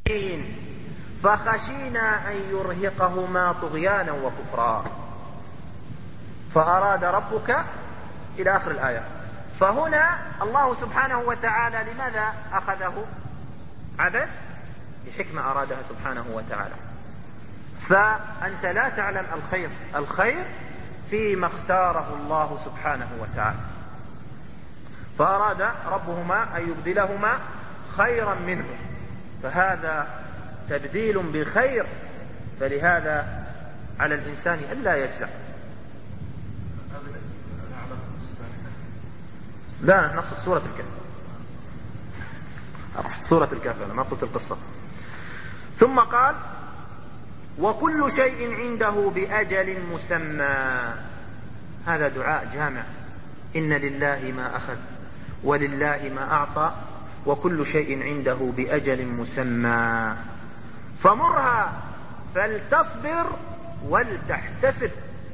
فخشينا أن يرهقهما طغيانا وكفرا فأراد ربك إلى آخر الآية. فهنا الله سبحانه وتعالى لماذا أخذه عبث؟ لحكمة أرادها سبحانه وتعالى. فأنت لا تعلم الخير فيما اختاره الله سبحانه وتعالى، فأراد ربهما أن يبدلهما خيرا منه، فهذا تبديل بخير، فلهذا على الإنسان ألا يجزع. لا نقصد سورة الكهف، أقصد سورة الكهف، أنا ما قلت القصة. ثم قال وكل شيء عنده بأجل مسمى. هذا دعاء جامع، إن لله ما أخذ ولله ما أعطى وكل شيء عنده بأجل مسمى فمرها فلتصبر ولتحتسب.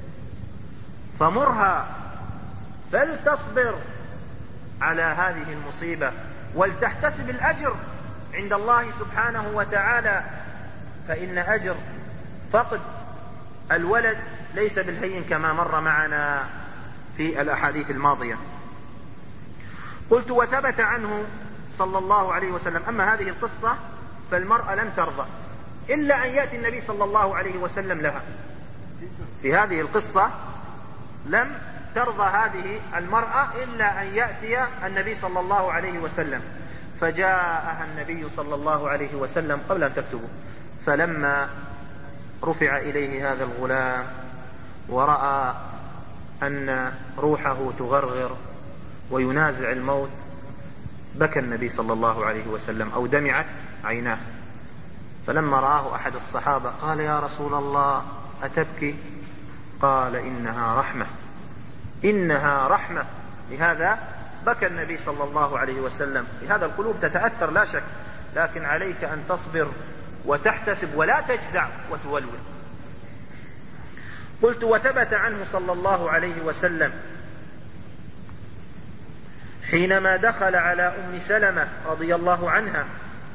فمرها فلتصبر على هذه المصيبة ولتحتسب الأجر عند الله سبحانه وتعالى، فإن أجر فقد الولد ليس بالهين كما مر معنا في الأحاديث الماضية. قلت وثبت عنه صلى الله عليه وسلم. أما هذه القصة فالمرأة لم ترضى إلا أن يأتي النبي صلى الله عليه وسلم لها. في هذه القصة لم ترضى هذه المرأة إلا أن يأتي النبي صلى الله عليه وسلم، فجاءها النبي صلى الله عليه وسلم قبل أن تكتبه. فلما رفع إليه هذا الغلام ورأى أن روحه تغرغر وينازع الموت بكى النبي صلى الله عليه وسلم أو دمعت عيناه. فلما رآه أحد الصحابة قال يا رسول الله أتبكي؟ قال إنها رحمة، إنها رحمة. لهذا بكى النبي صلى الله عليه وسلم. لهذا القلوب تتأثر لا شك، لكن عليك أن تصبر وتحتسب ولا تجزع وتولول. قلت وثبت عنه صلى الله عليه وسلم حينما دخل على أم سلمة رضي الله عنها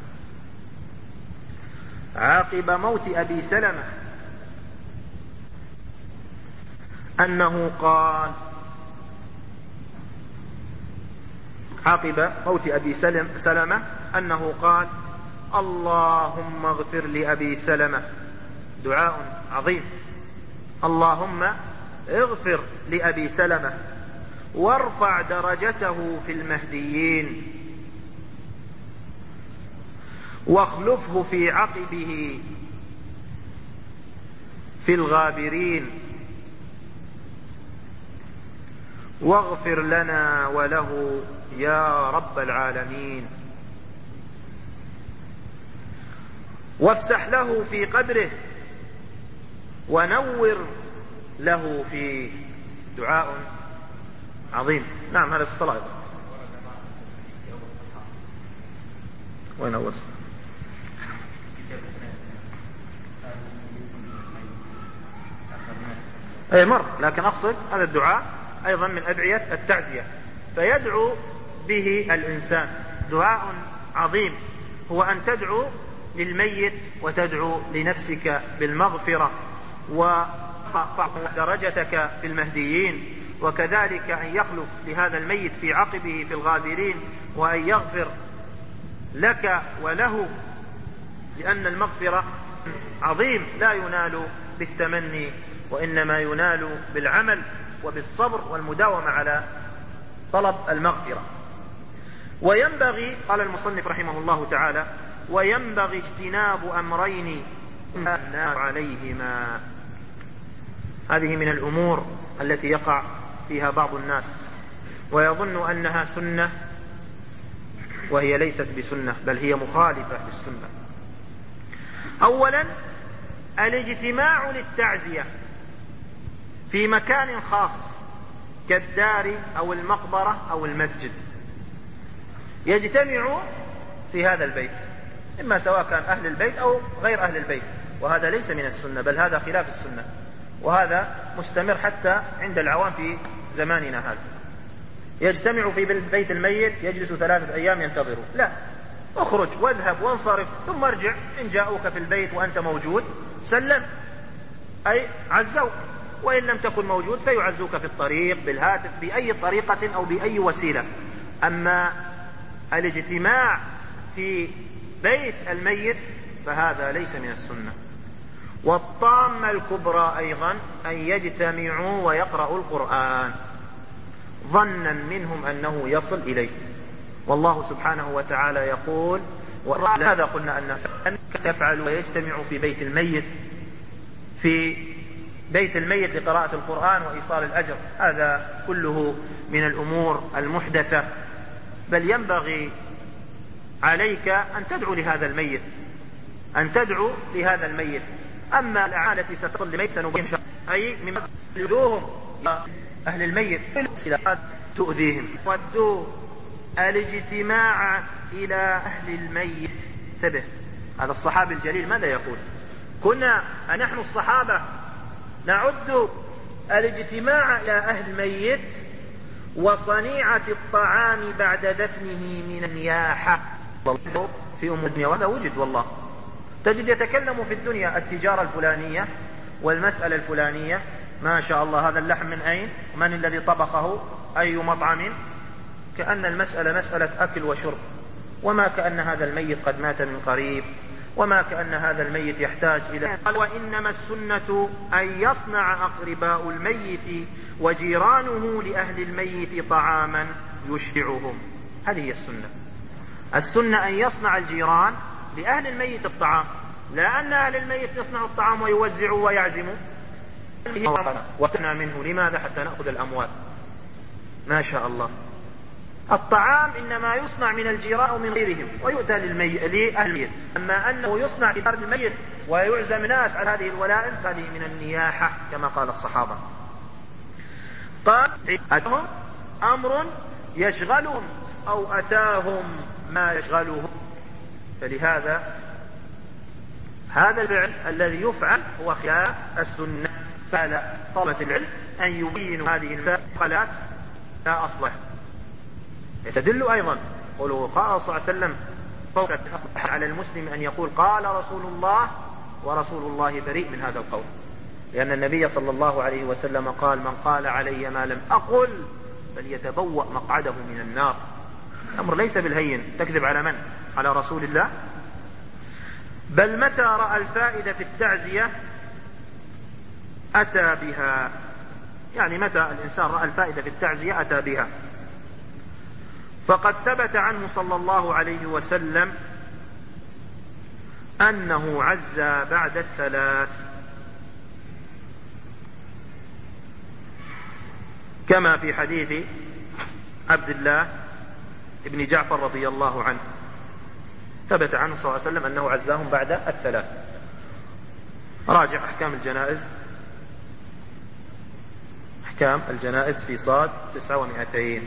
عقب موت أبي سلمة أنه قال عقب موت أبي سلمة أنه قال اللهم اغفر لأبي سلمة. دعاء عظيم، اللهم اغفر لأبي سلمة وارفع درجته في المهديين واخلفه في عقبه في الغابرين واغفر لنا وله يا رب العالمين وافسح له في قبره ونور له فيه. دعاء عظيم. نعم هذا في الصلاة أيضا. وين أول أي مر، لكن أقصد هذا الدعاء أيضا من أدعية التعزية، فيدعو به الإنسان. دعاء عظيم هو أن تدعو للميت وتدعو لنفسك بالمغفرة وترفع درجتك في المهديين، وكذلك أن يخلف لهذا الميت في عقبه في الغابرين وأن يغفر لك وله، لأن المغفرة عظيم لا ينال بالتمني وإنما ينال بالعمل وبالصبر والمداومة على طلب المغفرة. وينبغي قال المصنف رحمه الله تعالى وينبغي اجتناب أمرين عليهما. هذه من الأمور التي يقع فيها بعض الناس ويظن أنها سنة وهي ليست بسنة، بل هي مخالفة للسنة. أولا الاجتماع للتعزية في مكان خاص كالدار أو المقبرة أو المسجد، يجتمع في هذا البيت، إما سواء كان أهل البيت أو غير أهل البيت، وهذا ليس من السنة بل هذا خلاف السنة، وهذا مستمر حتى عند العوام في زماننا هذا. يجتمع في بيت الميت يجلس 3 أيام ينتظروا، لا، اخرج واذهب وانصرف ثم ارجع، إن جاءوك في البيت وأنت موجود سلم، أي عزوك، وإن لم تكن موجود فيعزوك في الطريق بالهاتف بأي طريقة أو بأي وسيلة. أما الاجتماع في بيت الميت فهذا ليس من السنة. والطامة الكبرى أيضا أن يجتمعوا ويقرأوا القرآن ظنا منهم أنه يصل إليه، والله سبحانه وتعالى يقول هذا قلنا أن تفعل ويجتمع في بيت الميت لقراءة القرآن وإيصال الأجر، هذا كله من الأمور المحدثة، بل ينبغي عليك أن تدعو لهذا الميت، أما الأعمال التي ستصل لميت سنبين أي من يدوهم أهل الميت تؤذيهم. ودوا الاجتماع إلى أهل الميت. انتبه، هذا الصحابي الجليل ماذا يقول؟ كنا نحن الصحابة نعد الاجتماع إلى أهل الميت وصنيعة الطعام بعد دفنه من النياحة في أم الدنيا، وهذا وجد والله. تجد يتكلم في الدنيا التجارة الفلانية والمسألة الفلانية، ما شاء الله هذا اللحم من أين؟ من الذي طبخه؟ أي مطعم؟ كأن المسألة مسألة أكل وشرب، وما كأن هذا الميت قد مات من قريب، وما كأن هذا الميت يحتاج إلى. قال وإنما السنة أن يصنع أقرباء الميت وجيرانه لأهل الميت طعاما يشبعهم. هذه هي السنة أن يصنع الجيران لأهل الميت الطعام، لا أن أهل الميت يصنعوا الطعام ويوزعوا ويعزموا وكنا منه. لماذا؟ حتى نأخذ الأموال. ما شاء الله، الطعام إنما يصنع من الجيران أو من غيرهم ويؤتى لأهل الميت. أما أنه يصنع في دار الميت ويعزم ناس على هذه الولائم فهذه من النياحة كما قال الصحابة. قال أتاهم أمر يشغلهم أو أتاهم ما يشغلهم، فلهذا هذا الفعل الذي يفعل هو خلاف السنة. فعلى طلبة العلم أن يبينوا هذه المقالات لا أصلح. يستدل أيضا قوله قال صلى الله عليه وسلم فوق على المسلم أن يقول قال رسول الله ورسول الله بريء من هذا القول، لأن النبي صلى الله عليه وسلم قال من قال علي ما لم أقل فليتبوأ مقعده من النار. الأمر ليس بالهين، تكذب على من؟ على رسول الله. بل متى رأى الفائدة في التعزية أتى بها، يعني متى الإنسان رأى الفائدة في التعزية أتى بها. فقد ثبت عنه صلى الله عليه وسلم أنه عزى بعد 3، كما في حديث عبد الله ابن جعفر رضي الله عنه، ثبت عنه صلى الله عليه وسلم أنه عزاهم بعد 3. راجع أحكام الجنائز في صاد 900.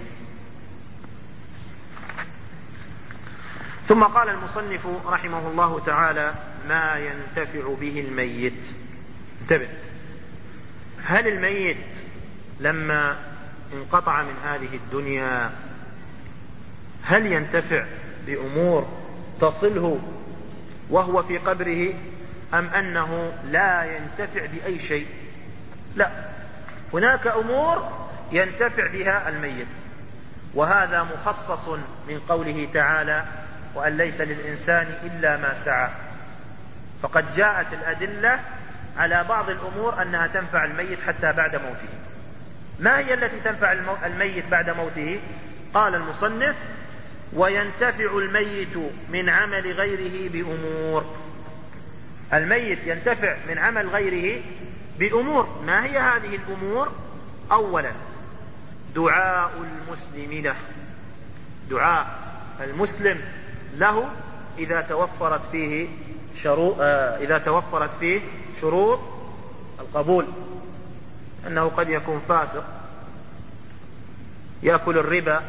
ثم قال المصنف رحمه الله تعالى ما ينتفع به الميت. انتبه، هل الميت لما انقطع من هذه الدنيا هل ينتفع بأمور تصله وهو في قبره، أم أنه لا ينتفع بأي شيء؟ لا، هناك أمور ينتفع بها الميت، وهذا مخصص من قوله تعالى وأن ليس للإنسان إلا ما سعى. فقد جاءت الأدلة على بعض الأمور أنها تنفع الميت حتى بعد موته. ما هي التي تنفع الميت بعد موته؟ قال المصنف وينتفع الميت من عمل غيره بأمور. الميت ينتفع من عمل غيره بأمور. ما هي هذه الأمور؟ أولا دعاء المسلم له، دعاء المسلم له إذا توفرت فيه شروط القبول، أنه قد يكون فاسق يأكل الربا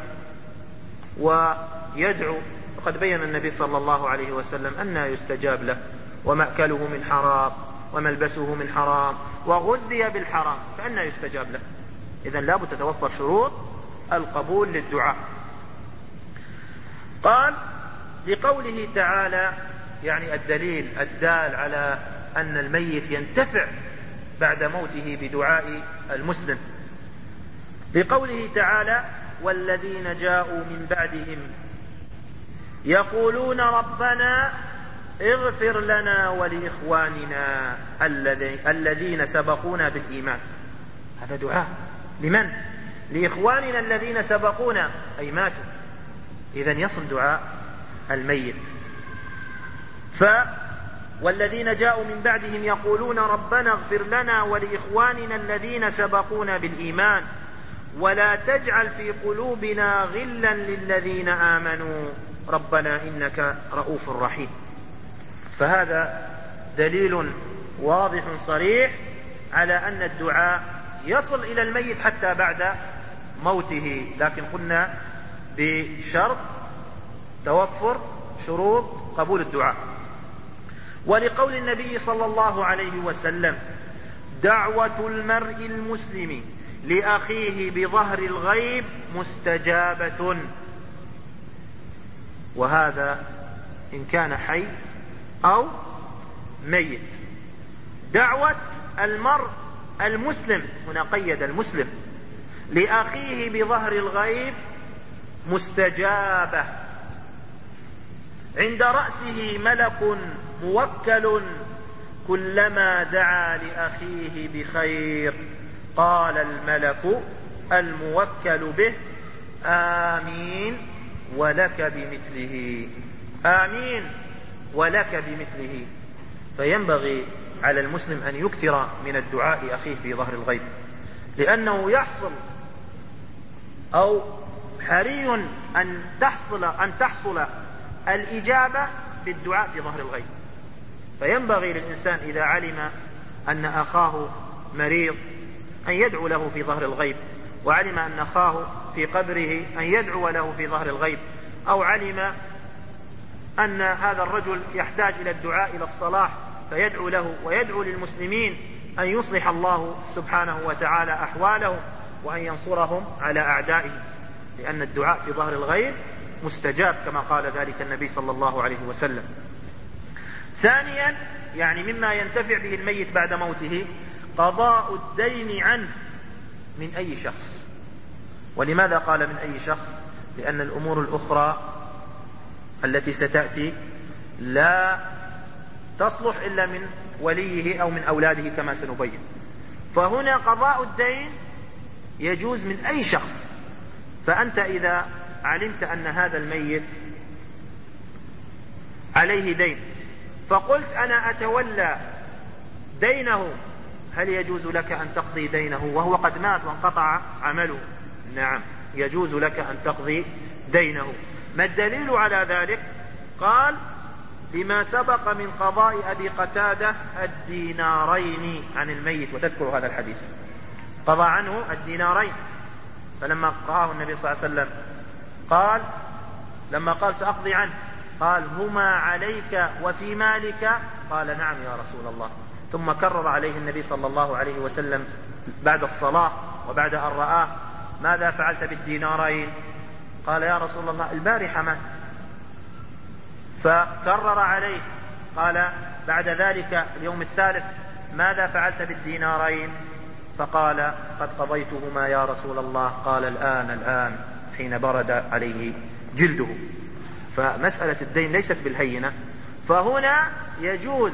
ويدعو، وقد بين النبي صلى الله عليه وسلم أن يستجاب له، ومأكله من حرام وملبسه من حرام وغذي بالحرام، فأن يستجاب له. إذن لابد تتوفر شروط القبول للدعاء. قال لقوله تعالى، يعني الدليل الدال على أن الميت ينتفع بعد موته بدعاء المسلم، لقوله تعالى: والذين جاءوا من بعدهم يقولون ربنا اغفر لنا ولإخواننا الذين سبقونا بالإيمان. هذا دعاء لمن؟ لإخواننا الذين سبقونا أي ماتوا. إذن يصل دعاء الميت. والذين جاءوا من بعدهم يقولون ربنا اغفر لنا ولإخواننا الذين سبقونا بالإيمان ولا تجعل في قلوبنا غلا للذين آمنوا ربنا إنك رؤوف رحيم. فهذا دليل واضح صريح على أن الدعاء يصل إلى الميت حتى بعد موته، لكن قلنا بشرط توفر شروط قبول الدعاء. ولقول النبي صلى الله عليه وسلم: دعوة المرء المسلم لأخيه بظهر الغيب مستجابة. وهذا إن كان حي أو ميت. دعوة المرء المسلم، هنا قيد المسلم، لأخيه بظهر الغيب مستجابة. عند رأسه ملك موكل كلما دعا لأخيه بخير قال الملك الموكل به: آمين ولك بمثله. آمين ولك بمثله. فينبغي على المسلم أن يكثر من الدعاء لأخيه في ظهر الغيب، لأنه يحصل أو حري أن تحصل الإجابة بالدعاء في ظهر الغيب. فينبغي للإنسان إذا علم أن أخاه مريض أن يدعو له في ظهر الغيب، وعلم أن أخاه في قبره أن يدعو له في ظهر الغيب، أو علم أن هذا الرجل يحتاج إلى الدعاء إلى الصلاح فيدعو له ويدعو للمسلمين أن يصلح الله سبحانه وتعالى أحوالهم وأن ينصرهم على أعدائهم، لأن الدعاء في ظهر الغيب مستجاب كما قال ذلك النبي صلى الله عليه وسلم. ثانيا، يعني مما ينتفع به الميت بعد موته قضاء الدين عنه من أي شخص. ولماذا قال من أي شخص؟ لأن الأمور الأخرى التي ستأتي لا تصلح إلا من وليه أو من أولاده كما سنبين. فهنا قضاء الدين يجوز من أي شخص. فأنت إذا علمت أن هذا الميت عليه دين فقلت أنا أتولى دينه، هل يجوز لك أن تقضي دينه وهو قد مات وانقطع عمله؟ نعم، يجوز لك أن تقضي دينه. ما الدليل على ذلك؟ قال: لما سبق من قضاء أبي قتادة الدينارين عن الميت، وتذكر هذا الحديث، قضى عنه الدينارين. فلما رآه النبي صلى الله عليه وسلم قال، لما قال سأقضي عنه، قال: هما عليك وفي مالك؟ قال: نعم يا رسول الله. ثم كرر عليه النبي صلى الله عليه وسلم بعد الصلاة وبعد أن رآه: ماذا فعلت بالدينارين؟ قال: يا رسول الله البارحة مات. فكرر عليه، قال بعد ذلك اليوم الثالث: ماذا فعلت بالدينارين؟ فقال: قد قضيتهما يا رسول الله. قال: الآن حين برد عليه جلده. فمسألة الدين ليست بالهينة. فهنا يجوز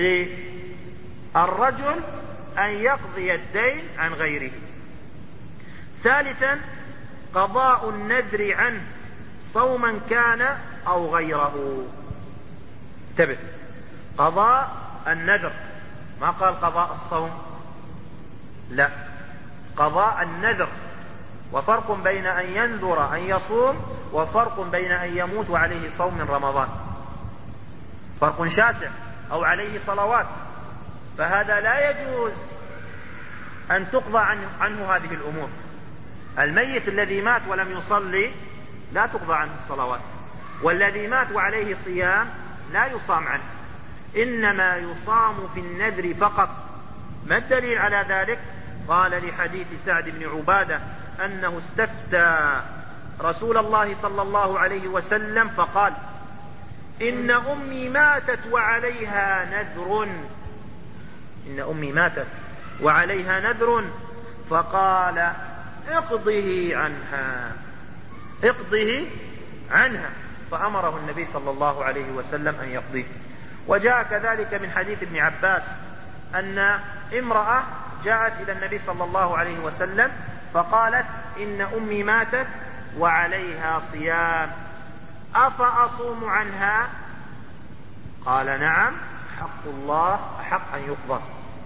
للرجل أن يقضي الدين عن غيره. ثالثا، قضاء النذر عنه صوما كان أو غيره. انتبه، قضاء النذر، ما قال قضاء الصوم، لا، قضاء النذر. وفرق بين أن ينذر أن يصوم وفرق بين أن يموت وعليه صوم من رمضان، فرق شاسع، أو عليه صلوات. فهذا لا يجوز أن تقضى عنه هذه الأمور. الميت الذي مات ولم يصلي لا تقضى عنه الصلوات، والذي مات وعليه صيام لا يصام عنه، إنما يصام في النذر فقط. ما الدليل على ذلك؟ قال: لحديث سعد بن عبادة أنه استفتى رسول الله صلى الله عليه وسلم فقال: إن أمي ماتت وعليها نذر، إن أمي ماتت وعليها نذر، فقال اقضه عنها، اقضه عنها، فأمره النبي صلى الله عليه وسلم أن يقضيه. وجاء كذلك من حديث ابن عباس أن امرأة جاءت إلى النبي صلى الله عليه وسلم فقالت إن أمي ماتت وعليها صيام أفأصوم عنها؟ قال نعم، حق الله أحق أن يقضى،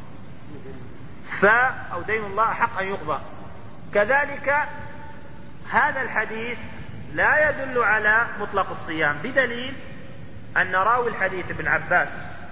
أو دين الله أحق أن يقضى. كذلك هذا الحديث لا يدل على مطلق الصيام، بدليل أن راوي الحديث ابن عباس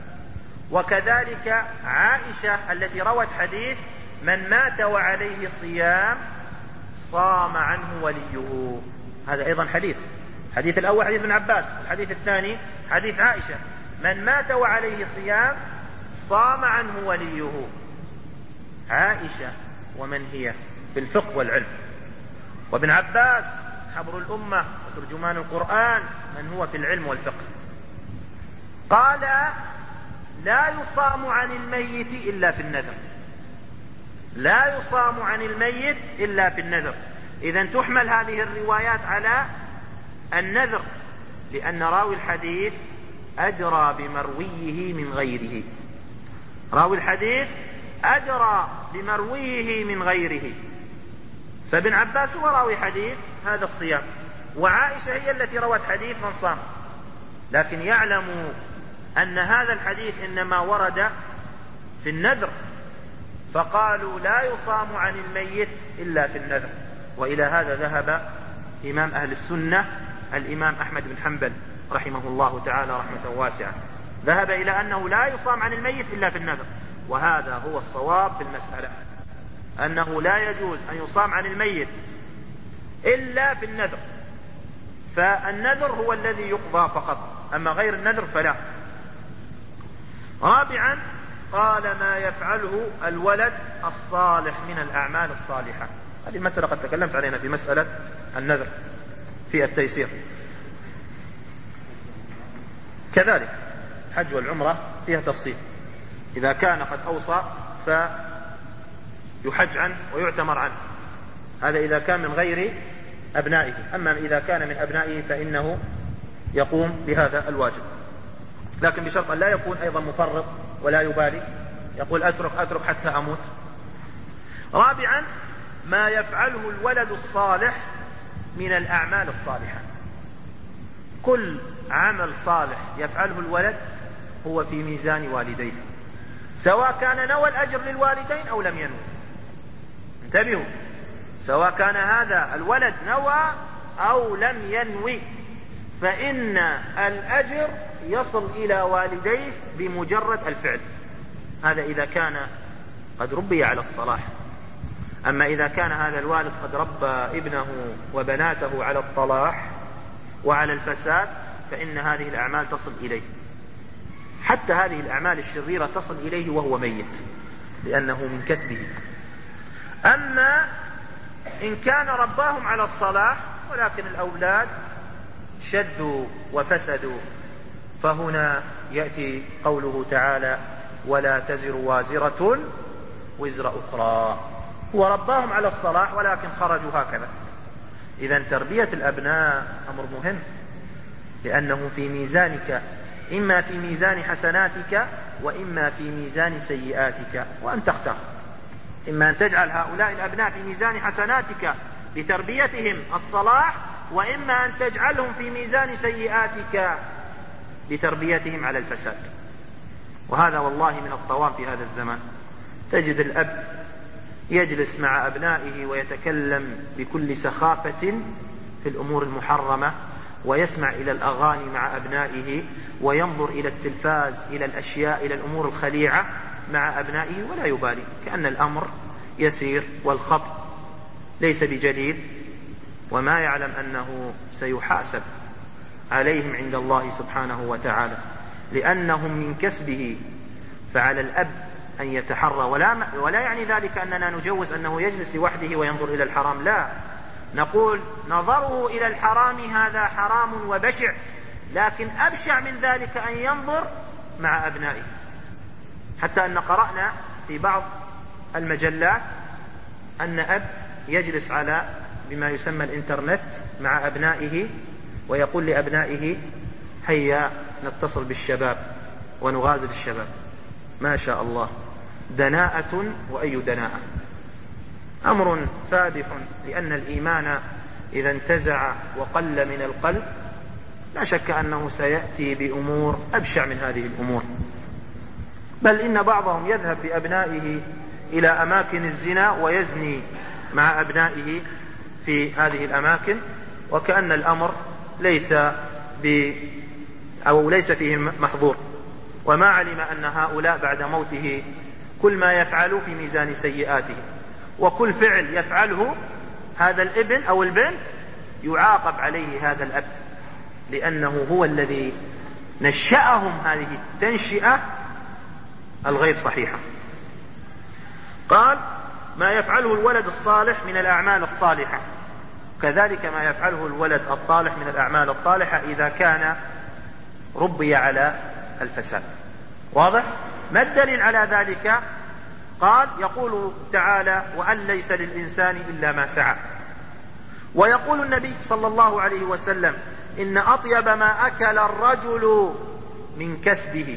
وكذلك عائشة التي روت حديث من مات وعليه صيام صام عنه وليه. هذا أيضا حديث الأول حديث ابن عباس، الحديث الثاني حديث عائشة من مات وعليه صيام صام عنه وليه. عائشة ومن هي في الفقه والعلم، وابن عباس حبر الأمة وترجمان القرآن من هو في العلم والفقه. قال لا يصام عن الميت إلا في النذر، لا يصام عن الميت إلا في النذر. إذن تحمل هذه الروايات على النذر، لأن راوي الحديث أدرى بمرويه من غيره، راوي الحديث أدرى بمرويه من غيره. فابن عباس هو راوي حديث هذا الصيام، وعائشة هي التي روت حديث من صام، لكن يعلم أن هذا الحديث إنما ورد في النذر، فقالوا لا يصام عن الميت إلا في النذر. وإلى هذا ذهب إمام أهل السنة الإمام أحمد بن حنبل رحمه الله تعالى رحمة واسعة، ذهب إلى أنه لا يصام عن الميت إلا في النذر، وهذا هو الصواب في المسألة، أنه لا يجوز أن يصام عن الميت إلا في النذر، فالنذر هو الذي يقضى فقط، أما غير النذر فلا. رابعا قال ما يفعله الولد الصالح من الأعمال الصالحة. هذه المسألة قد تكلمت علينا في مسألة النذر في التيسير. كذلك حج والعمرة فيها تفصيل، إذا كان قد أوصى فيحج عنه ويعتمر عنه، هذا إذا كان من غير أبنائه. أما إذا كان من أبنائه فإنه يقوم بهذا الواجب، لكن بشرط أن لا يكون أيضا مفرط ولا يبالي، يقول أترك حتى أموت. رابعا ما يفعله الولد الصالح من الأعمال الصالحة. كل عمل صالح يفعله الولد هو في ميزان والديه، سواء كان نوى الأجر للوالدين أو لم ينوي. انتبهوا، سواء كان هذا الولد نوى أو لم ينوي، فإن الأجر يصل إلى والديه بمجرد الفعل. هذا إذا كان قد ربي على الصلاح. أما إذا كان هذا الوالد قد ربى ابنه وبناته على الطلاح وعلى الفساد، فإن هذه الأعمال تصل إليه، حتى هذه الأعمال الشريرة تصل إليه وهو ميت، لأنه من كسبه. أما إن كان رباهم على الصلاح ولكن الأولاد شدوا وفسدوا، فهنا يأتي قوله تعالى ولا تزر وازرة وزر أخرى. ورباهم على الصلاح ولكن خرجوا هكذا. إذن تربية الأبناء أمر مهم، لأنه في ميزانك، إما في ميزان حسناتك وإما في ميزان سيئاتك، وأن تختار، إما أن تجعل هؤلاء الأبناء في ميزان حسناتك بتربيتهم الصلاح، وإما أن تجعلهم في ميزان سيئاتك بتربيتهم على الفساد. وهذا والله من الطوام في هذا الزمان، تجد الأب يجلس مع أبنائه ويتكلم بكل سخافة في الأمور المحرمة، ويسمع إلى الأغاني مع أبنائه، وينظر إلى التلفاز، إلى الأشياء، إلى الأمور الخليعة مع أبنائه، ولا يبالي، كأن الأمر يسير والخط ليس بجديد، وما يعلم أنه سيحاسب عليهم عند الله سبحانه وتعالى، لأنهم من كسبه. فعلى الأب أن يتحرى، ولا يعني ذلك أننا نجوز أنه يجلس لوحده وينظر إلى الحرام، لا، نقول نظره إلى الحرام هذا حرام وبشع، لكن أبشع من ذلك أن ينظر مع أبنائه، حتى أن قرأنا في بعض المجلات أن أب يجلس على بما يسمى الإنترنت مع أبنائه ويقول لأبنائه هيا نتصل بالشباب ونغازل الشباب. ما شاء الله، دناءة وأي دناءة، أمر فادح، لأن الإيمان إذا انتزع وقل من القلب لا شك أنه سيأتي بأمور أبشع من هذه الأمور. بل إن بعضهم يذهب بأبنائه إلى أماكن الزنا ويزني مع أبنائه في هذه الأماكن، وكأن الأمر ليس فيه محظور، وما علم أن هؤلاء بعد موته كل ما يفعل في ميزان سيئاته، وكل فعل يفعله هذا الابن أو البنت يعاقب عليه هذا الأب، لأنه هو الذي نشأهم هذه التنشئة الغير صحيحة. قال ما يفعله الولد الصالح من الأعمال الصالحة، كذلك ما يفعله الولد الطالح من الأعمال الطالحة إذا كان ربي على الفساد. واضح؟ ما الدليل على ذلك؟ قال يقول تعالى وأن ليس للإنسان إلا ما سعى. ويقول النبي صلى الله عليه وسلم إن أطيب ما أكل الرجل من كسبه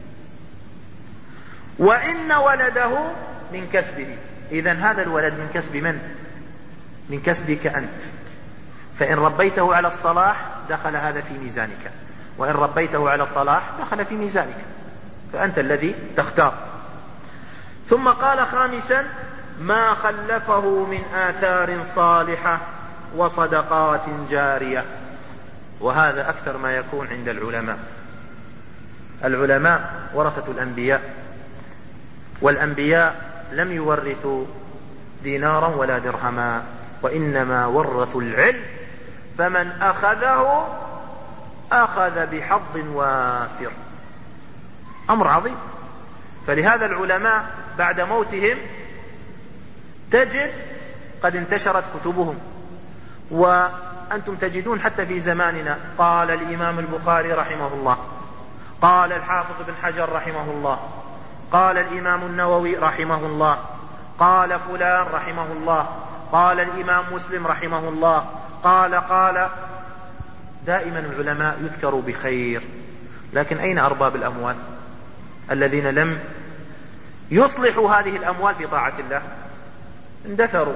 وإن ولده من كسبه. إذن هذا الولد من كسب من؟ من كسبك أنت، فإن ربيته على الصلاح دخل هذا في ميزانك، وإن ربيته على الطلاح دخل في ميزانك، فأنت الذي تختار. ثم قال خامسا ما خلفه من آثار صالحة وصدقات جارية. وهذا أكثر ما يكون عند العلماء. العلماء ورثة الأنبياء، والأنبياء لم يورثوا دينارا ولا درهما، وإنما ورثوا العلم، فمن أخذه أخذ بحظ وافر. أمر عظيم. فلهذا العلماء بعد موتهم تجد قد انتشرت كتبهم، وأنتم تجدون حتى في زماننا قال الإمام البخاري رحمه الله، قال الحافظ بن حجر رحمه الله، قال الإمام النووي رحمه الله، قال فلان رحمه الله، قال الإمام مسلم رحمه الله، قال. دائما العلماء يذكروا بخير، لكن أين أرباب الأموال الذين لم يصلحوا هذه الأموال في طاعة الله؟ اندثروا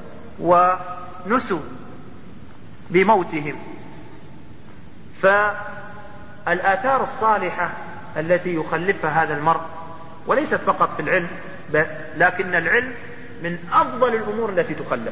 ونسوا بموتهم. فالآثار الصالحة التي يخلفها هذا المرء، وليست فقط في العلم، لكن العلم من أفضل الأمور التي تخلف.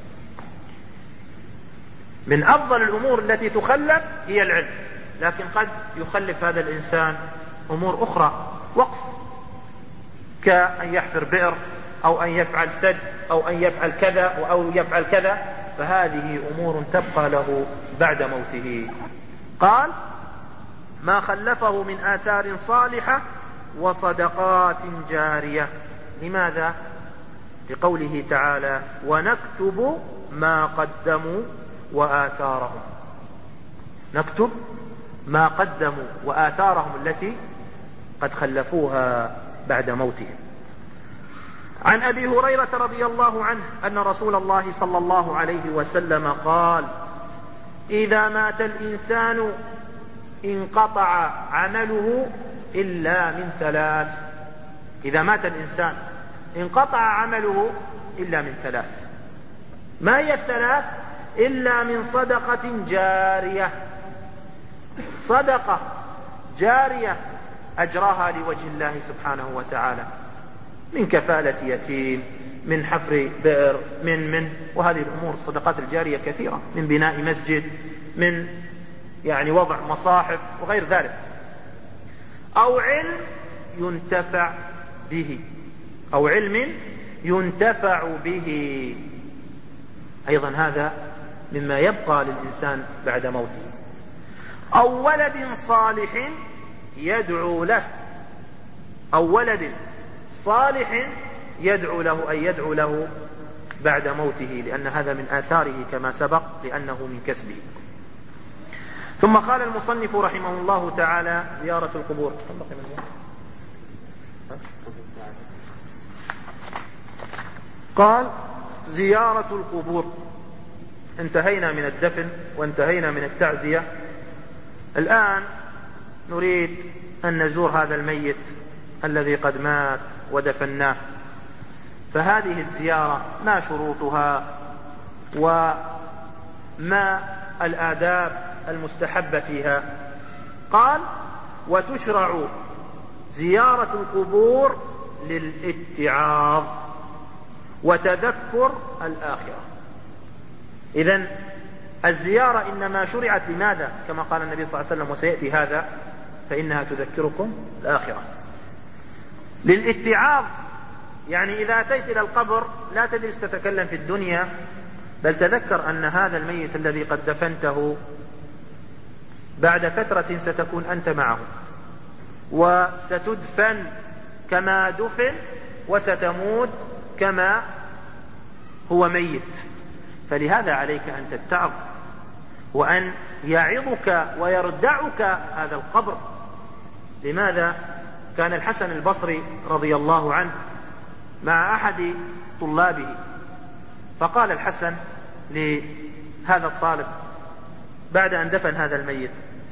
من أفضل الأمور التي تخلف هي العلم، لكن قد يخلف هذا الإنسان أمور أخرى وقف، كأن يحفر بئر أو أن يفعل سد أو أن يفعل كذا أو يفعل كذا، فهذه أمور تبقى له بعد موته. قال ما خلفه من آثار صالحة وصدقات جارية. لماذا؟ لقوله تعالى ونكتب ما قدموا وآثارهم. نكتب ما قدموا وآثارهم التي قد خلفوها بعد موتهم. عن أبي هريرة رضي الله عنه أن رسول الله صلى الله عليه وسلم قال إذا مات الإنسان انقطع عمله إلا من ثلاث. إذا مات الإنسان انقطع عمله إلا من ثلاث. ما هي الثلاث؟ إلا من صدقة جارية. صدقة جارية أجراها لوجه الله سبحانه وتعالى، من كفالة يتيم، من حفر بئر، وهذه الأمور الصدقات الجارية كثيرة، من بناء مسجد، من وضع مصاحف وغير ذلك. أو علم ينتفع به، أو علم ينتفع به، أيضا هذا مما يبقى للإنسان بعد موته. أو ولد صالح يدعو له، أو ولد صالح يدعو له، أي يدعو له بعد موته، لأن هذا من آثاره كما سبق، لأنه من كسبه. ثم قال المصنف رحمه الله تعالى: زيارة القبور. قال: زيارة القبور. انتهينا من الدفن وانتهينا من التعزية. الآن نريد أن نزور هذا الميت الذي قد مات ودفناه. فهذه الزيارة ما شروطها وما الآداب المستحبة فيها؟ قال: وتشرع زيارة القبور للاتعاظ وتذكر الآخرة. إذن الزيارة إنما شرعت لماذا؟ كما قال النبي صلى الله عليه وسلم وسيأتي هذا: فإنها تذكركم الآخرة. للاتعاظ يعني إذا أتيت إلى القبر لا تجلس تتكلم في الدنيا، بل تذكر أن هذا الميت الذي قد دفنته بعد فترة ستكون أنت معه، وستدفن كما دفن، وستموت كما هو ميت. فلهذا عليك أن تتعظ وأن يعظك ويردعك هذا القبر. لماذا؟ كان الحسن البصري رضي الله عنه مع أحد طلابه، فقال الحسن لهذا الطالب بعد أن دفن هذا الميت،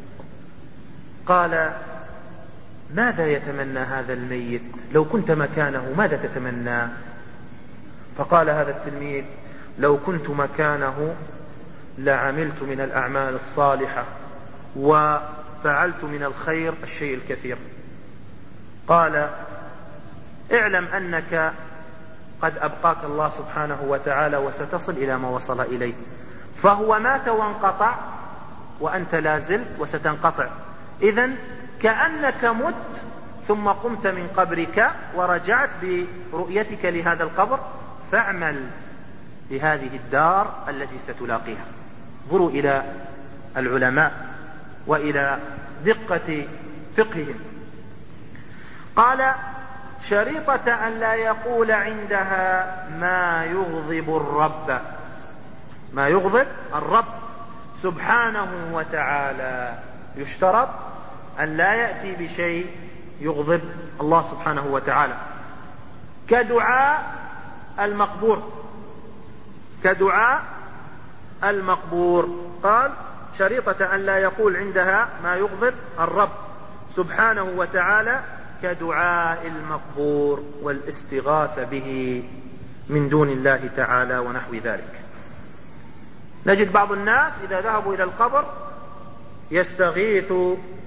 قال: ماذا يتمنى هذا الميت؟ لو كنت مكانه ماذا تتمنى؟ فقال هذا التلميذ: لو كنت مكانه لعملت من الأعمال الصالحة وفعلت من الخير الشيء الكثير. قال: اعلم أنك قد أبقاك الله سبحانه وتعالى وستصل إلى ما وصل إليه، فهو مات وانقطع وأنت لازلت وستنقطع. إذن كأنك مت ثم قمت من قبرك ورجعت برؤيتك لهذا القبر، فاعمل لهذه الدار التي ستلاقيها. انظروا إلى العلماء وإلى دقة فقههم. قال: شريطة أن لا يقول عندها ما يغضب الرب، ما يغضب الرب سبحانه وتعالى. يشترط أن لا يأتي بشيء يغضب الله سبحانه وتعالى، كدعاء المقبور، كدعاء المقبور. قال: شريطة أن لا يقول عندها ما يغضب الرب سبحانه وتعالى كدعاء المقبور والاستغاثة به من دون الله تعالى ونحو ذلك. نجد بعض الناس إذا ذهبوا إلى القبر يستغيث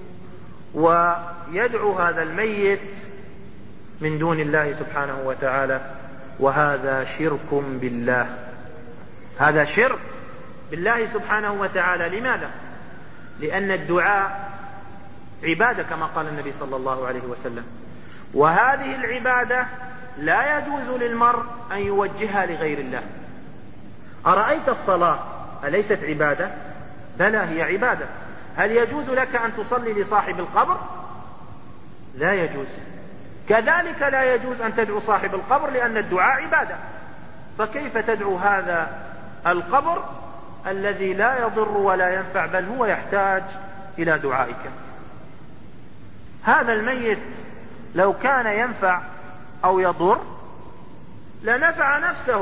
ويدعو هذا الميت من دون الله سبحانه وتعالى، وهذا شرك بالله، هذا شرك بالله سبحانه وتعالى. لماذا؟ لأن الدعاء عبادة كما قال النبي صلى الله عليه وسلم، وهذه العبادة لا يجوز للمرء أن يوجهها لغير الله. أرأيت الصلاة أليست عبادة؟ بلى، هي عبادة. هل يجوز لك أن تصلي لصاحب القبر؟ لا يجوز. كذلك لا يجوز أن تدعو صاحب القبر، لأن الدعاء عبادة. فكيف تدعو هذا القبر الذي لا يضر ولا ينفع، بل هو يحتاج إلى دعائك؟ هذا الميت لو كان ينفع أو يضر لنفع نفسه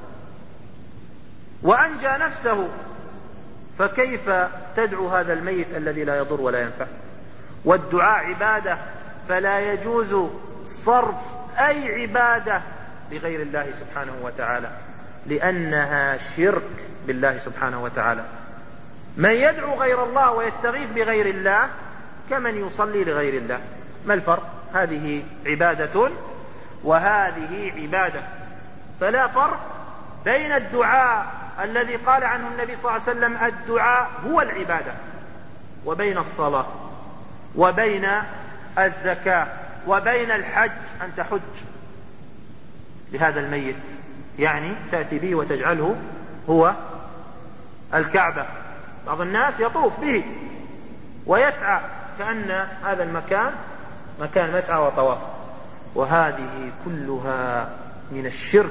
وأنجى نفسه، فكيف تدعو هذا الميت الذي لا يضر ولا ينفع؟ والدعاء عبادة، فلا يجوز صرف أي عبادة لغير الله سبحانه وتعالى، لأنها شرك بالله سبحانه وتعالى. من يدعو غير الله ويستغيث بغير الله كمن يصلي لغير الله. ما الفرق؟ هذه عبادة وهذه عبادة، فلا فرق بين الدعاء الذي قال عنه النبي صلى الله عليه وسلم الدعاء هو العبادة، وبين الصلاة، وبين الزكاة، وبين الحج، أن تحج لهذا الميت، يعني تأتي به وتجعله هو الكعبة. بعض الناس يطوف به ويسعى كأن هذا المكان مكان مسعى وطواف، وهذه كلها من الشرك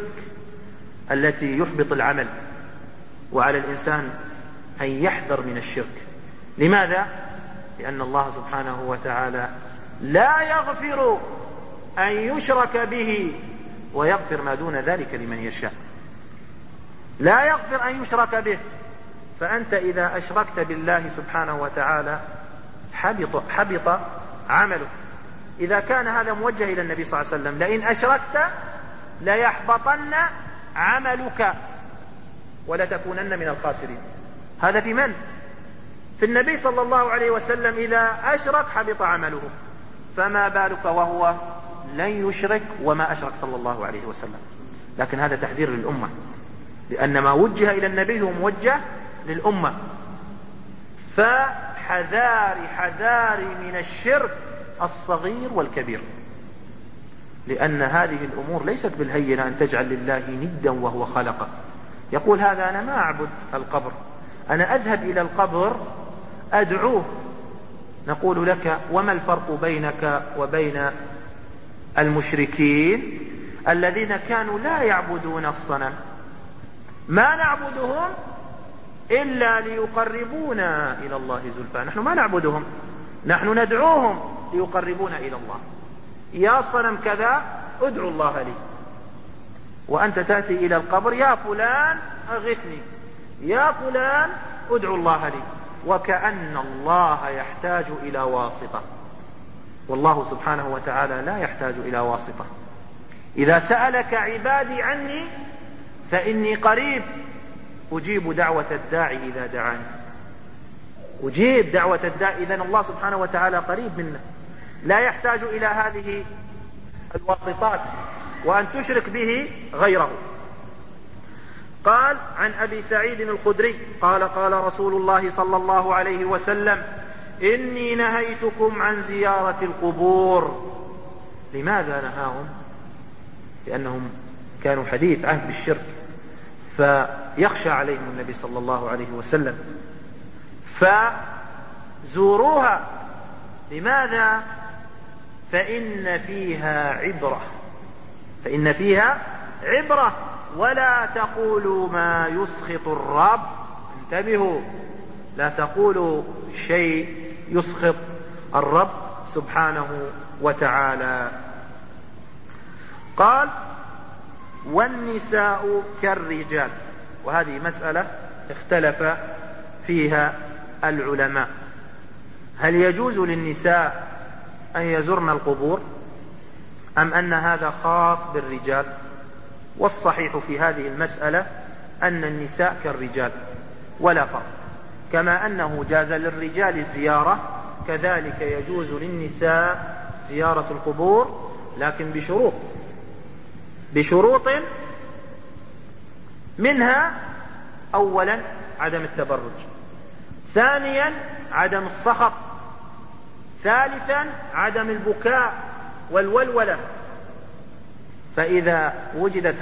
التي يحبط العمل، وعلى الإنسان أن يحذر من الشرك. لماذا؟ لأن الله سبحانه وتعالى لا يغفر أن يشرك به ويغفر ما دون ذلك لمن يشاء. لا يغفر أن يشرك به، فأنت إذا أشركت بالله سبحانه وتعالى حبط عمله. إذا كان هذا موجه إلى النبي صلى الله عليه وسلم: لئن أشركت ليحبطن عملك ولتكونن من الخاسرين. هذا في من؟ في النبي صلى الله عليه وسلم. إذا أشرك حبط عمله، فما بالك وهو لن يشرك وما أشرك صلى الله عليه وسلم. لكن هذا تحذير للأمة، لأن ما وجه إلى النبي هو موجه للأمة. فحذاري من الشرك الصغير والكبير، لأن هذه الأمور ليست بالهينة أن تجعل لله ندا وهو خلقه. يقول: هذا أنا ما أعبد القبر، أنا أذهب إلى القبر أدعوه. نقول لك: وما الفرق بينك وبين المشركين الذين كانوا لا يعبدون الصنم؟ ما نعبدهم إلا ليقربونا إلى الله زلفى. نحن ما نعبدهم، نحن ندعوهم ليقربونا إلى الله. يا صنم كذا ادعو الله لي، وأنت تأتي إلى القبر: يا فلان أغثني، يا فلان ادعو الله لي، وكأن الله يحتاج إلى واسطة. والله سبحانه وتعالى لا يحتاج إلى واسطة. إذا سألك عبادي عني فإني قريب أجيب دعوة الداعي إذا دعاني. أجيب دعوة الداعي. إذن الله سبحانه وتعالى قريب منا، لا يحتاج إلى هذه الواسطات وأن تشرك به غيره. قال: عن أبي سعيد الخدري قال: قال رسول الله صلى الله عليه وسلم: إني نهيتكم عن زيارة القبور. لماذا نهاهم؟ لأنهم كانوا حديث عهد بالشرك، فيخشى عليهم النبي صلى الله عليه وسلم، فزوروها. لماذا؟ فإن فيها عبرة، ولا تقولوا ما يسخط الرب. انتبهوا، لا تقولوا شيء يسخط الرب سبحانه وتعالى. قال: والنساء كالرجال. وهذه مسألة اختلف فيها العلماء: هل يجوز للنساء أن يزرن القبور أم أن هذا خاص بالرجال؟ والصحيح في هذه المسألة أن النساء كالرجال ولا فرق. كما أنه جاز للرجال الزيارة كذلك يجوز للنساء زيارة القبور، لكن بشروط منها: أولا عدم التبرج، ثانيا عدم الصخب، ثالثا عدم البكاء والولولة. فإذا وجدت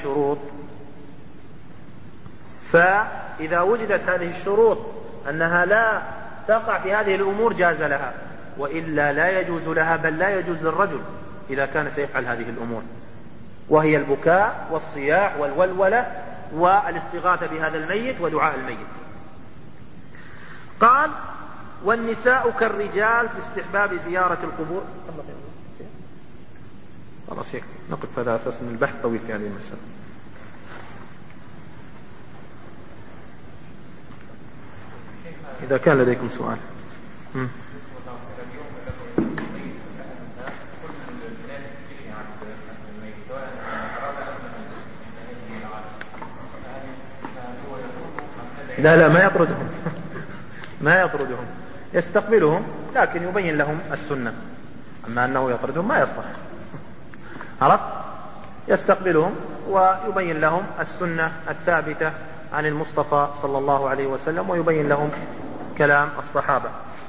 هذه الشروط أنها لا تقع في هذه الأمور جاز لها، وإلا لا يجوز لها، بل لا يجوز للرجل إذا كان سيفعل هذه الأمور، وهي البكاء والصياح والولولة والاستغاثة بهذا الميت ودعاء الميت. قال: والنساء كالرجال في استحباب زيارة القبور. خلاص هيك نقف، هذا أساس من البحث طويل في هذه المسألة. إذا كان لديكم سؤال. لا ما يطردهم يستقبلهم، لكن يبين لهم السنة. أما أنه يطردهم ما يصلح. عرفت؟ يستقبلهم ويبين لهم السنة الثابتة عن المصطفى صلى الله عليه وسلم، ويبين لهم كلام الصحابة.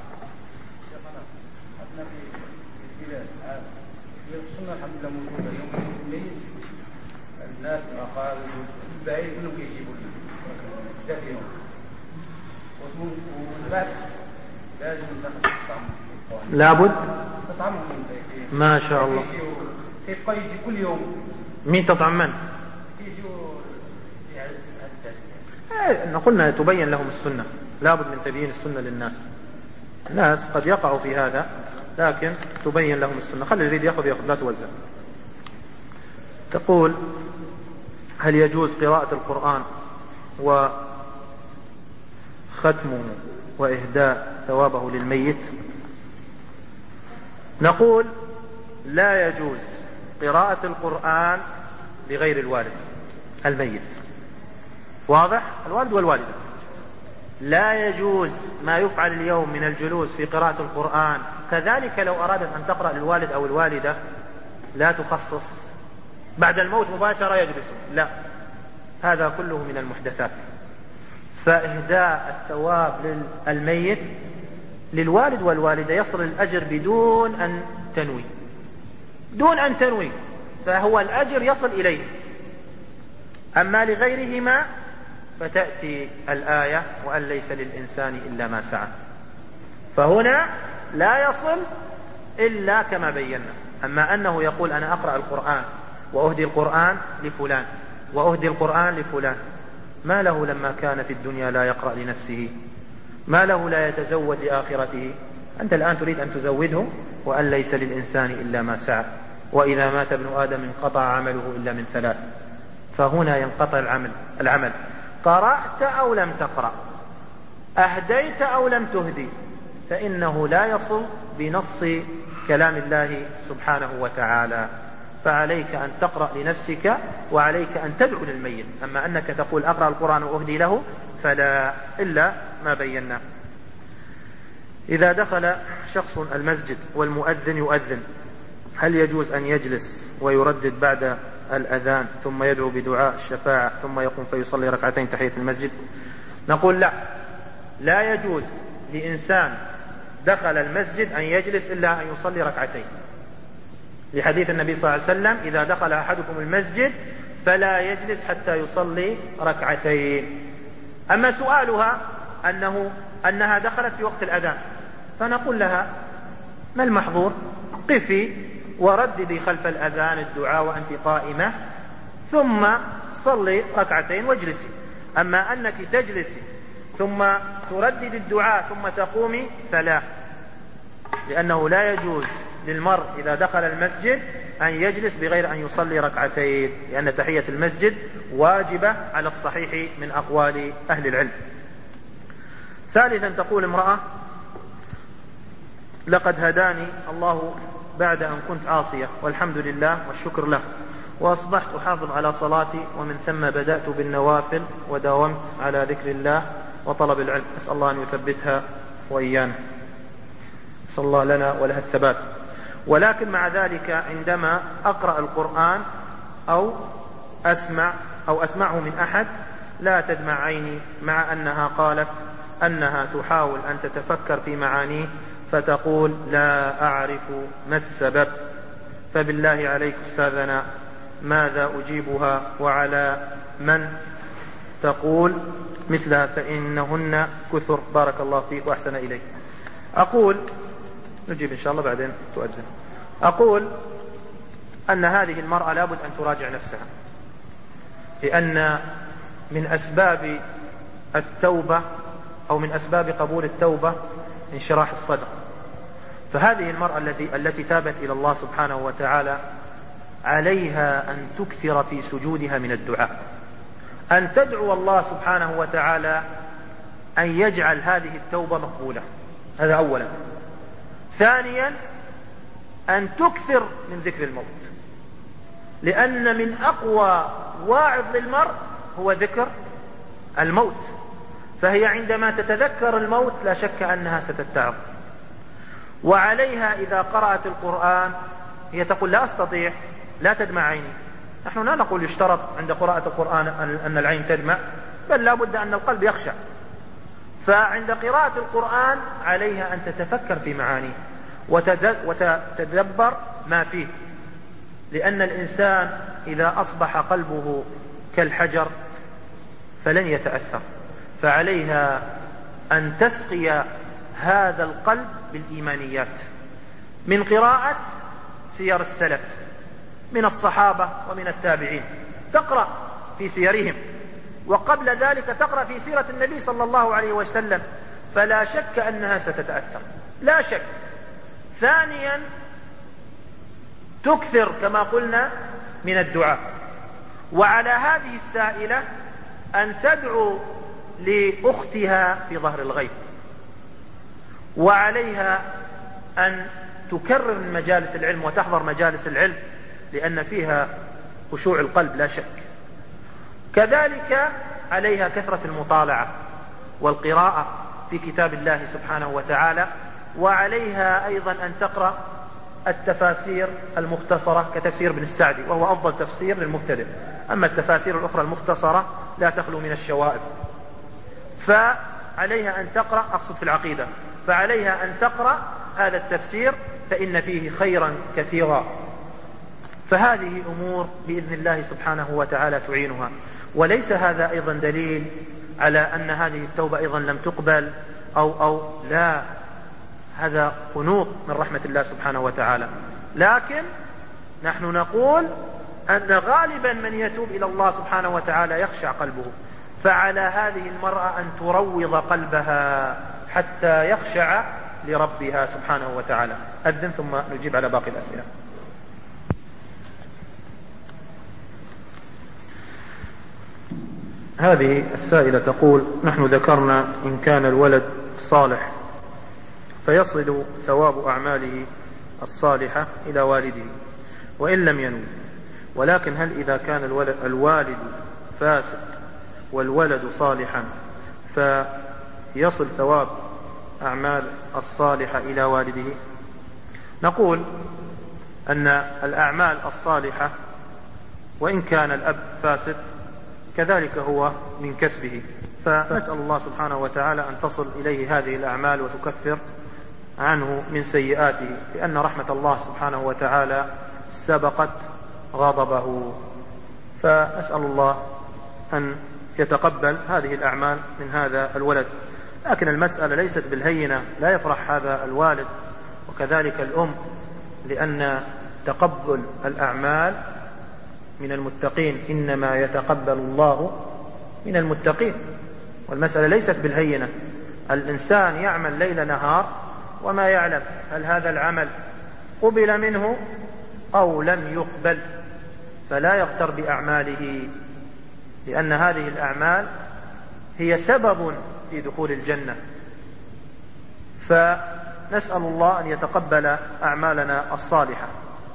السنة الحمد لله موجودة. يوم الليل الناس أقارب بعيد منهم يجيبوا دفنهم، والبعث لازم تطعم، لابد تطعمهم. ما شاء الله. يبقى يجي كل يوم. مين تطعم من؟ يجوا قلنا تبين لهم السنة، لابد من تبيين السنة للناس. الناس قد يقعوا في هذا، لكن تبين لهم السنة. خلي يريد يأخذ لا توزع. تقول: هل يجوز قراءة القرآن وختمه وإهداء ثوابه للميت؟ نقول: لا يجوز قراءة القرآن لغير الوالد الميت. واضح؟ الوالد والوالدة. لا يجوز ما يفعل اليوم من الجلوس في قراءة القرآن. كذلك لو أرادت أن تقرأ للوالد أو الوالدة لا تخصص بعد الموت مباشرة يجلس، لا، هذا كله من المحدثات. فإهداء الثواب للميت للوالد والوالدة يصل الأجر بدون أن تنوي، فهو الأجر يصل إليه. أما لغيرهما فتأتي الآية: وأن ليس للإنسان إلا ما سعى، فهنا لا يصل إلا كما بينا. أما أنه يقول: أنا أقرأ القرآن وأهدي القرآن لفلان وأهدي القرآن لفلان، ما له لما كان في الدنيا لا يقرأ لنفسه؟ ما له لا يتزود لآخرته؟ أنت الآن تريد أن تزوده. وأن ليس للإنسان إلا ما سعى، وإذا مات ابن آدم انقطع عمله إلا من ثلاث. فهنا ينقطع العمل. قرأت أو لم تقرأ، أهديت أو لم تهدي، فإنه لا يصل بنص كلام الله سبحانه وتعالى. فعليك أن تقرأ لنفسك وعليك أن تدعو للميت. أما أنك تقول: أقرأ القرآن وأهدي له، فلا، إلا ما بينا. إذا دخل شخص المسجد والمؤذن يؤذن، هل يجوز أن يجلس ويردد بعد الأذان ثم يدعو بدعاء الشفاعة ثم يقوم فيصلي ركعتين تحية المسجد؟ نقول: لا يجوز لإنسان دخل المسجد أن يجلس إلا أن يصلي ركعتين، لحديث النبي صلى الله عليه وسلم: إذا دخل أحدكم المسجد فلا يجلس حتى يصلي ركعتين. أما سؤالها أنها دخلت في وقت الأذان، فنقول لها: ما المحظور؟ قفي ورددي خلف الأذان الدعاء وأنت قائمة، ثم صلي ركعتين واجلسي. أما أنك تجلسي ثم تردد الدعاء ثم تقومي فلا، لأنه لا يجوز للمرء إذا دخل المسجد أن يجلس بغير أن يصلي ركعتين، لأن تحية المسجد واجبة على الصحيح من أقوال أهل العلم. ثالثا تقول امرأة: لقد هداني الله بعد أن كنت عاصية، والحمد لله والشكر له، وأصبحت أحافظ على صلاتي، ومن ثم بدأت بالنوافل وداومت على ذكر الله وطلب العلم. أسأل الله أن يثبتها وإيانا، أسأل الله لنا ولها الثبات. ولكن مع ذلك عندما أقرأ القرآن أو أسمعه من أحد لا تدمع عيني، مع أنها قالت أنها تحاول أن تتفكر في معانيه، فتقول: لا أعرف ما السبب. فبالله عليك أستاذنا ماذا أجيبها، وعلى من تقول مثلها، فإنهن كثر. بارك الله فيك وأحسن إليك. أقول، نجيب إن شاء الله بعدين تؤذن. أقول أن هذه المرأة لابد أن تراجع نفسها، لأن من أسباب التوبة أو من أسباب قبول التوبة انشراح الصدر. فهذه المرأة التي تابت إلى الله سبحانه وتعالى عليها أن تكثر في سجودها من الدعاء، أن تدعو الله سبحانه وتعالى أن يجعل هذه التوبة مقبولة. هذا أولا. ثانيا أن تكثر من ذكر الموت، لأن من أقوى واعظ للمرء هو ذكر الموت. فهي عندما تتذكر الموت لا شك أنها ستتعظ. وعليها إذا قرأت القرآن هي تقول: لا أستطيع، لا تدمع عيني. نحن لا نقول يشترط عند قراءة القرآن أن العين تدمع، بل لا بد أن القلب يخشع. فعند قراءة القرآن عليها أن تتفكر في معانيه وتتدبر ما فيه، لأن الإنسان إذا أصبح قلبه كالحجر فلن يتأثر. فعليها أن تسقي هذا القلب بالإيمانيات من قراءة سير السلف من الصحابة ومن التابعين، تقرأ في سيرهم، وقبل ذلك تقرأ في سيرة النبي صلى الله عليه وسلم، فلا شك أنها ستتأثر، لا شك. ثانيا تكثر كما قلنا من الدعاء. وعلى هذه السائلة أن تدعو لأختها في ظهر الغيب، وعليها أن تكرر من مجالس العلم وتحضر مجالس العلم، لأن فيها خشوع القلب لا شك. كذلك عليها كثرة المطالعة والقراءة في كتاب الله سبحانه وتعالى، وعليها أيضا أن تقرأ التفاسير المختصرة كتفسير ابن السعدي، وهو أفضل تفسير للمبتدئ. أما التفاسير الأخرى المختصرة لا تخلو من الشوائب. فعليها أن تقرأ، أقصد في العقيدة، فعليها أن تقرأ هذا التفسير فإن فيه خيرا كثيرا. فهذه أمور بإذن الله سبحانه وتعالى تعينها. وليس هذا أيضا دليل على أن هذه التوبة أيضا لم تقبل أو لا، هذا قنوط من رحمة الله سبحانه وتعالى. لكن نحن نقول أن غالبا من يتوب إلى الله سبحانه وتعالى يخشع قلبه، فعلى هذه المرأة أن تروض قلبها حتى يخشع لربها سبحانه وتعالى. أذن ثم نجيب على باقي الأسئلة. هذه السائلة تقول: نحن ذكرنا إن كان الولد صالح فيصل ثواب أعماله الصالحة إلى والده وإن لم ينوي، ولكن هل إذا كان الوالد فاسد والولد صالحا فيصل ثواب أعمال الصالحة إلى والده؟ نقول أن الأعمال الصالحة وإن كان الأب فاسد كذلك هو من كسبه، فنسأل الله سبحانه وتعالى أن تصل إليه هذه الأعمال وتكفر عنه من سيئاته، لأن رحمة الله سبحانه وتعالى سبقت غضبه. فأسأل الله أن يتقبل هذه الأعمال من هذا الولد. لكن المسألة ليست بالهينة، لا يفرح هذا الوالد وكذلك الأم، لأن تقبل الأعمال من المتقين، إنما يتقبل الله من المتقين. والمسألة ليست بالهينة. الإنسان يعمل ليل نهار وما يعلم هل هذا العمل قبل منه أو لم يقبل، فلا يغتر بأعماله، لأن هذه الأعمال هي سبب في دخول الجنة. فنسأل الله أن يتقبل أعمالنا الصالحة.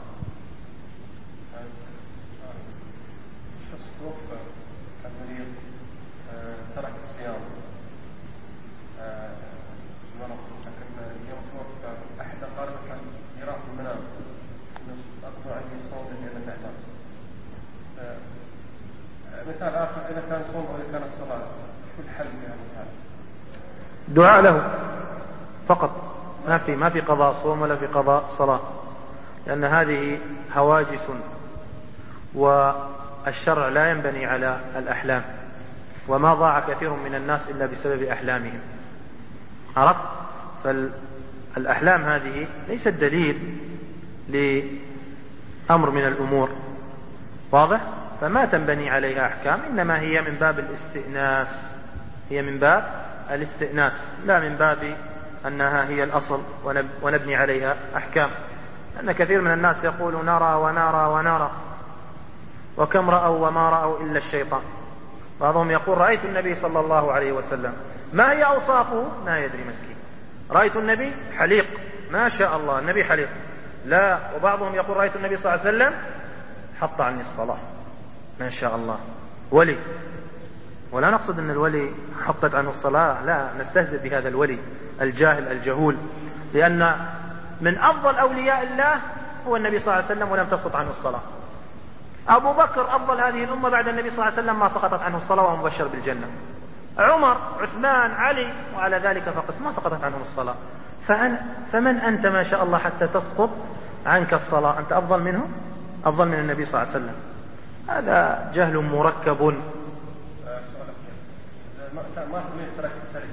مثال آخر: إذا كان صوم أو إذا كانت صلاة، شو الحل في هذا الحال؟ دعاء له فقط، ما في قضاء صوم ولا في قضاء صلاة، لأن هذه هواجس، والشرع لا ينبني على الأحلام، وما ضاع كثير من الناس إلا بسبب أحلامهم. عرفت؟ فالأحلام هذه ليست دليل لأمر من الأمور، واضح؟ فما تنبني عليها أحكام، إنما هي من باب الاستئناس، هي من باب الاستئناس، لا من باب أنها هي الأصل ونبني عليها أحكام. لأن كثير من الناس يقول نرى ونرى ونرى، وكم رأوا وما رأوا إلا الشيطان. بعضهم يقول رأيت النبي صلى الله عليه وسلم، ما هي أوصافه؟ ما يدري مسكين. رأيت النبي حليق، ما شاء الله النبي حليق، لا. وبعضهم يقول رأيت النبي صلى الله عليه وسلم حط عني الصلاة، ما شاء الله ولي. ولا نقصد أن الولي حطت عنه الصلاة، لا، نستهزئ بهذا الولي الجاهل الجهول، لأن من أفضل أولياء الله هو النبي صلى الله عليه وسلم ولم تسقط عنه الصلاة. أبو بكر أفضل هذه الأمة بعد النبي صلى الله عليه وسلم ما سقطت عنه الصلاة وهو مبشر بالجنة. عمر، عثمان، علي، وعلى ذلك فقس ما سقطت عنهم الصلاة. فمن أنت ما شاء الله حتى تسقط عنك الصلاة؟ أنت أفضل منه؟ أفضل من النبي صلى الله عليه وسلم؟ هذا جهل مركب. ما تريد ترك الشرك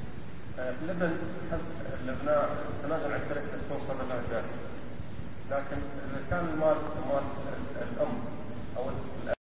الابناء تنازل عن شركة الرسول صلى الله عليه وسلم، لكن إذا كان المال الأم أو